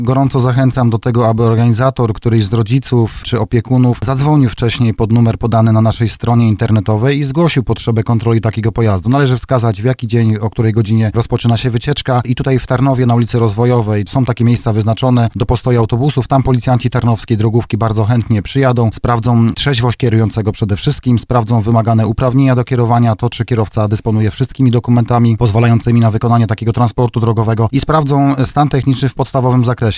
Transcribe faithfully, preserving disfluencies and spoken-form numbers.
Gorąco zachęcam do tego, aby organizator, któryś z rodziców czy opiekunów zadzwonił wcześniej pod numer podany na naszej stronie internetowej i zgłosił potrzebę kontroli takiego pojazdu. Należy wskazać, w jaki dzień, o której godzinie rozpoczyna się wycieczka i tutaj w Tarnowie na ulicy Rozwojowej są takie miejsca wyznaczone do postoju autobusów. Tam policjanci tarnowskiej drogówki bardzo chętnie przyjadą, sprawdzą trzeźwość kierującego przede wszystkim, sprawdzą wymagane uprawnienia do kierowania, to czy kierowca dysponuje wszystkimi dokumentami pozwalającymi na wykonanie takiego transportu drogowego i sprawdzą stan techniczny w podstawowym zakresie.